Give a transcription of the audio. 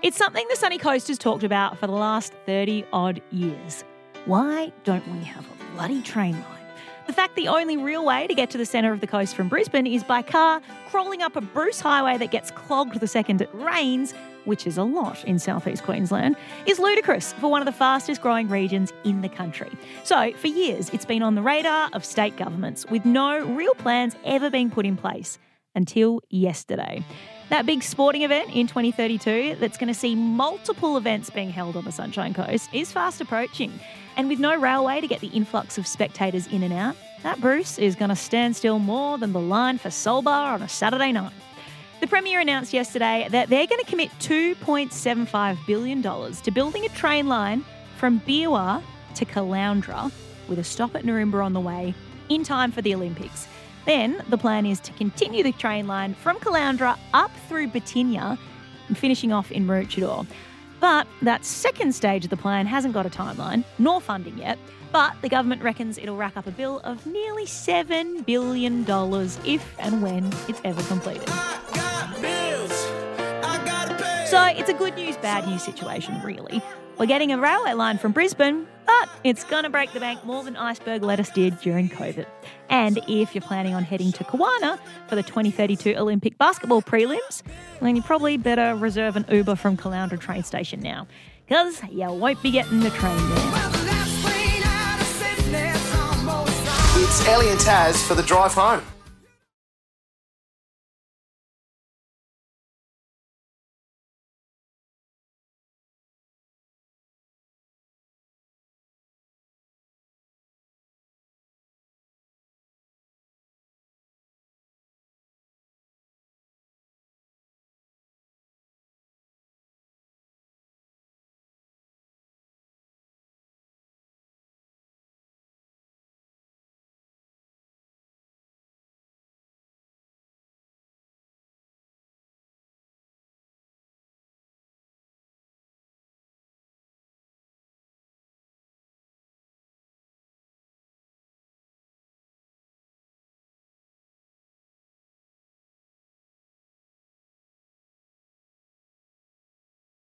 It's something the Sunny Coast has talked about for the last 30-odd years. Why don't we have a bloody train line? The fact the only real way to get to the centre of the coast from Brisbane is by car, crawling up a Bruce highway that gets clogged the second it rains, which is a lot in southeast Queensland, is ludicrous for one of the fastest growing regions in the country. So, for years, it's been on the radar of state governments with no real plans ever being put in place until yesterday. That big sporting event in 2032 that's going to see multiple events being held on the Sunshine Coast is fast approaching. And with no railway to get the influx of spectators in and out, that Bruce is going to stand still more than the line for Soul Bar on a Saturday night. The Premier announced yesterday that they're going to commit $2.75 billion to building a train line from Biwa to Caloundra with a stop at Norimba on the way in time for the Olympics. Then the plan is to continue the train line from Caloundra up through Batinia and finishing off in Maroochydore. But that second stage of the plan hasn't got a timeline, nor funding yet, but the government reckons it'll rack up a bill of nearly $7 billion if and when it's ever completed. So it's a good news, bad news situation, really. We're getting a railway line from Brisbane, but it's going to break the bank more than iceberg lettuce did during COVID. And if you're planning on heading to Kawana for the 2032 Olympic basketball prelims, then you probably better reserve an Uber from Caloundra train station now, because you won't be getting the train there. It's Ellie and Taz for the drive home.